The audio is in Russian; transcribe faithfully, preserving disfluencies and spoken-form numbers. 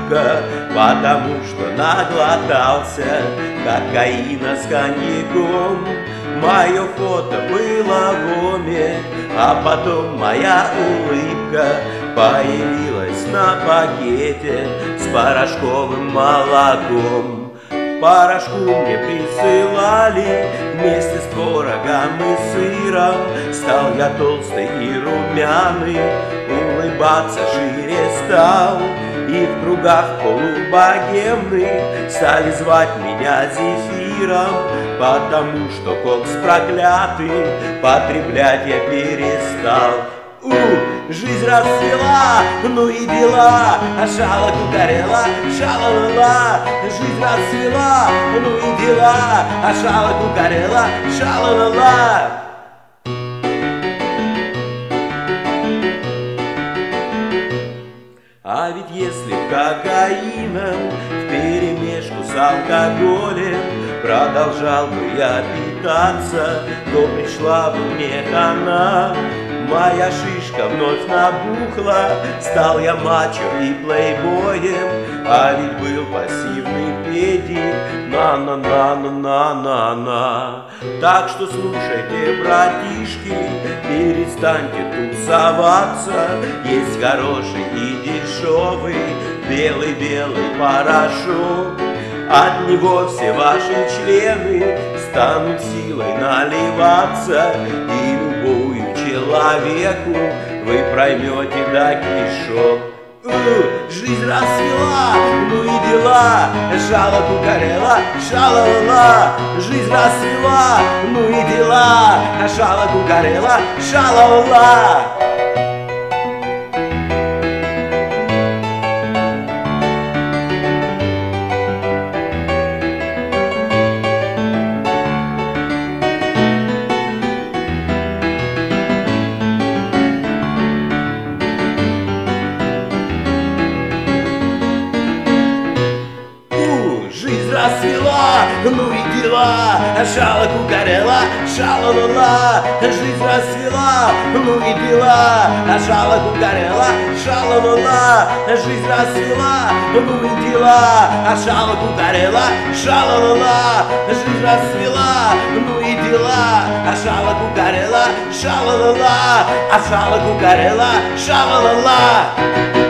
улыбка, потому что наглотался кокаина с коньяком. Мое фото было в оме, а потом моя улыбка появилась на пакете с порошковым молоком. Порошку мне присылали вместе с творогом и сыром. Стал я толстый и румяный, улыбаться шире стал. И в кругах полубогемных стали звать меня Зефиром, потому что кокс проклятый потреблять я перестал. У, жизнь расцвела, ну и дела, а шала кукарела, шала-ла-ла. Жизнь расцвела, ну и дела, а шала кукарела, шала-ла-ла. А ведь если кокаином вперемешку с алкоголем продолжал бы я питаться, то пришла бы мне хана. Моя шишка вновь набухла, стал я мачо и плейбоем, а ведь был пассивный педик, на-на-на-на-на-на-на. Так что слушайте, братишки, перестаньте тусоваться. Есть хороший и дешевый белый-белый порошок. От него все ваши члены станут силой наливаться, и любую человеку вы проймете до кишок. У, жизнь расцвела, ну и дела, шала кукарела, шала-ла-ла. Жизнь расцвела, ну и дела, шала кукарела, шала-ла-ла. Жизнь расцвела, ну и дела, шала кукарела, шала-ла-ла. Жизнь расцвела, ну и дела, шала кукарела, шала-ла-ла. Жизнь расцвела, ну и дела, шала кукарела, шала-ла-ла. Жизнь расцвела, ну и дела, шала кукарела, шала-ла-ла. А шала кукарела, шала-ла-ла.